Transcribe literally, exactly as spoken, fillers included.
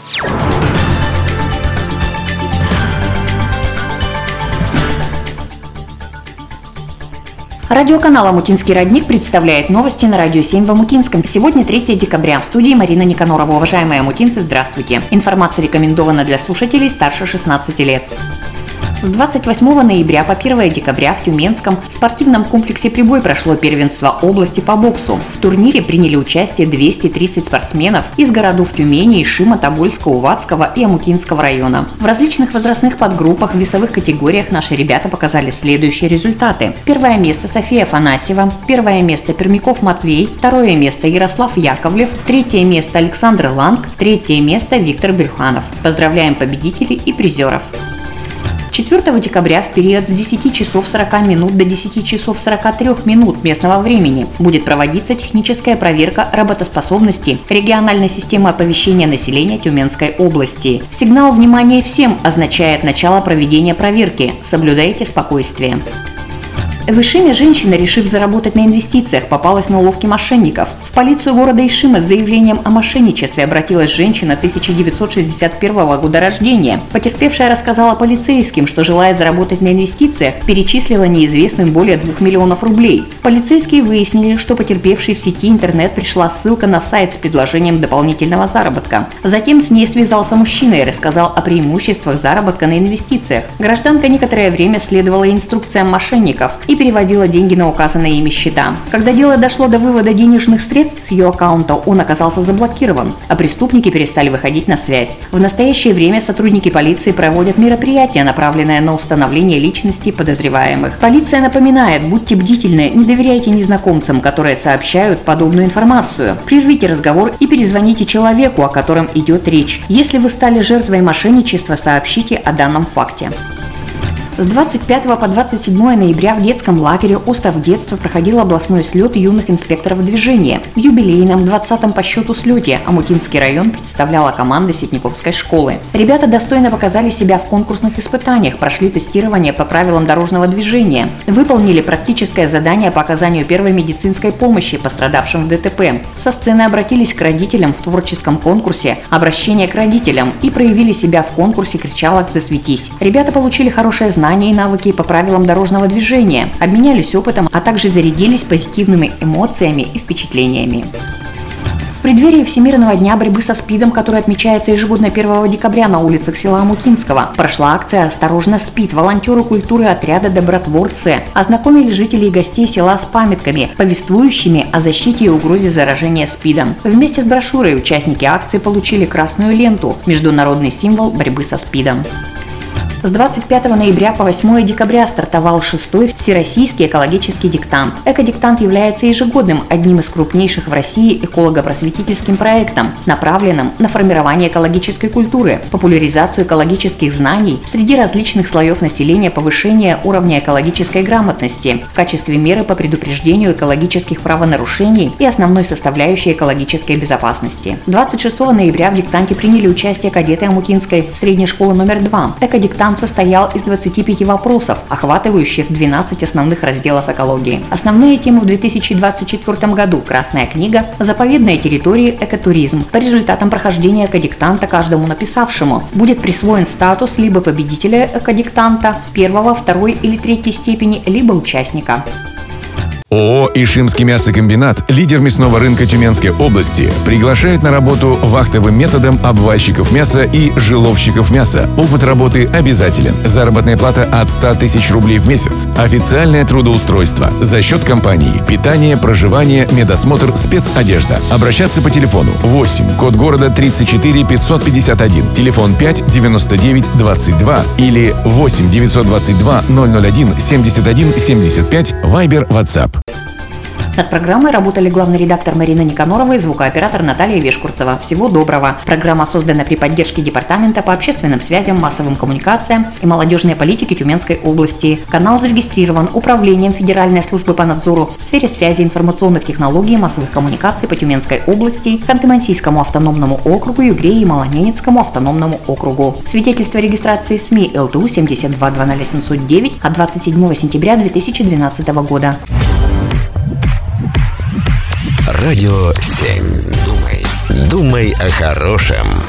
Радиоканал «Омутинский родник» представляет новости на Радио семь в Омутинском. Сегодня третьего декабря. В студии Марина Никанорова. Уважаемые омутинцы, здравствуйте. Информация рекомендована для слушателей старше шестнадцати лет. С двадцать восьмого ноября по первое декабря в Тюменском спортивном комплексе «Прибой» прошло первенство области по боксу. В турнире приняли участие двести тридцать спортсменов из городов Тюмени, Ишима, Тобольска, Уватского и Омутинского района. В различных возрастных подгруппах, в весовых категориях наши ребята показали следующие результаты. Первое место София Афанасьева, первое место Пермяков Матвей, второе место Ярослав Яковлев, третье место Александр Ланг, третье место Виктор Брюханов. Поздравляем победителей и призеров. четвёртого декабря в период с десяти часов сорока минут до десяти часов сорока трёх минут местного времени будет проводиться техническая проверка работоспособности региональной системы оповещения населения Тюменской области. Сигнал «Внимание всем» означает начало проведения проверки. Соблюдайте спокойствие. В Ишиме женщина, решив заработать на инвестициях, попалась на уловки мошенников. В полицию города Ишима с заявлением о мошенничестве обратилась женщина тысяча девятьсот шестьдесят первого года рождения. Потерпевшая рассказала полицейским, что, желая заработать на инвестициях, перечислила неизвестным более двух миллионов рублей. Полицейские выяснили, что потерпевшей в сети интернет пришла ссылка на сайт с предложением дополнительного заработка. Затем с ней связался мужчина и рассказал о преимуществах заработка на инвестициях. Гражданка некоторое время следовала инструкциям мошенников и переводила деньги на указанные ими счета. Когда дело дошло до вывода денежных средств с ее аккаунта, он оказался заблокирован, а преступники перестали выходить на связь. В настоящее время сотрудники полиции проводят мероприятия, направленные на установление личности подозреваемых. Полиция напоминает: будьте бдительны, не доверяйте незнакомцам, которые сообщают подобную информацию. Прервите разговор и перезвоните человеку, о котором идет речь. Если вы стали жертвой мошенничества, сообщите о данном факте. С двадцать пятого по двадцать седьмое ноября в детском лагере «Остров детства» проходил областной слет юных инспекторов движения. В юбилейном двадцатом по счету слете Омутинский район представляла команда Ситниковской школы. Ребята достойно показали себя в конкурсных испытаниях, прошли тестирование по правилам дорожного движения, выполнили практическое задание по оказанию первой медицинской помощи пострадавшим в ДТП. Со сцены обратились к родителям в творческом конкурсе «Обращение к родителям» и проявили себя в конкурсе кричалок «Засветись». Ребята получили хорошее знание знания и навыки по правилам дорожного движения, обменялись опытом, а также зарядились позитивными эмоциями и впечатлениями. В преддверии Всемирного дня борьбы со СПИДом, который отмечается ежегодно первого декабря на улицах села Омутинского, прошла акция «Осторожно, СПИД». Волонтеры культуры отряда «Добротворцы» ознакомили жителей и гостей села с памятками, повествующими о защите и угрозе заражения СПИДом. Вместе с брошюрой участники акции получили красную ленту – международный символ борьбы со СПИДом. С двадцать пятого ноября по восьмое декабря стартовал шестой всероссийский экологический диктант. Экодиктант является ежегодным, одним из крупнейших в России эколого-просветительским проектом, направленным на формирование экологической культуры, популяризацию экологических знаний среди различных слоев населения, повышение уровня экологической грамотности в качестве меры по предупреждению экологических правонарушений и основной составляющей экологической безопасности. двадцать шестого ноября в диктанте приняли участие кадеты Омутинской средней школы номер два. Экодиктант состоял из двадцати пяти вопросов, охватывающих двенадцать основных разделов экологии. Основные темы в две тысячи двадцать четвёртом году: Красная книга, заповедные территории, экотуризм. По результатам прохождения экодиктанта каждому написавшему будет присвоен статус либо победителя экодиктанта первого, второй или третьей степени, либо участника. ООО «Ишимский мясокомбинат», лидер мясного рынка Тюменской области, приглашает на работу вахтовым методом обвальщиков мяса и жиловщиков мяса. Опыт работы обязателен. Заработная плата от ста тысяч рублей в месяц. Официальное трудоустройство. За счет компании. Питание, проживание, медосмотр, спецодежда. Обращаться по телефону восемь, код города тридцать четыре пятьсот пятьдесят один, телефон пять девяносто девять двадцать два или восемь девятьсот двадцать два ноль ноль один семьдесят один семьдесят пять, Вайбер, WhatsApp. Над программой работали главный редактор Марина Никанорова и звукооператор Наталья Вешкурцева. Всего доброго. Программа создана при поддержке Департамента по общественным связям, массовым коммуникациям и молодежной политике Тюменской области. Канал зарегистрирован Управлением Федеральной службы по надзору в сфере связи, информационных технологий и массовых коммуникаций по Тюменской области, Ханты-Мансийскому автономному округу, Югре и Малоненецкому автономному округу. Свидетельство регистрации СМИ эл тэ у семьдесят два двадцать ноль семьсот девять от двадцать седьмого сентября две тысячи двенадцатого года. Радио семь. Думай, думай о хорошем.